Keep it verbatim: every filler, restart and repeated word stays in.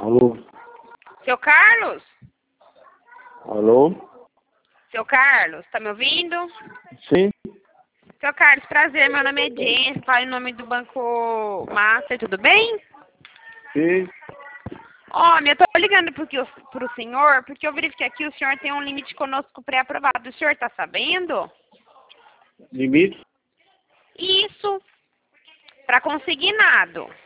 Alô? Seu Carlos? Alô? Seu Carlos, tá me ouvindo? Sim? Seu Carlos, prazer, meu nome é Jennifer, falo em nome do Banco Master, tudo bem? Sim? Ó, eu tô ligando porque o, pro senhor, porque eu verifiquei aqui, o senhor tem um limite conosco pré-aprovado, o senhor tá sabendo? Limite? Isso, para consignado.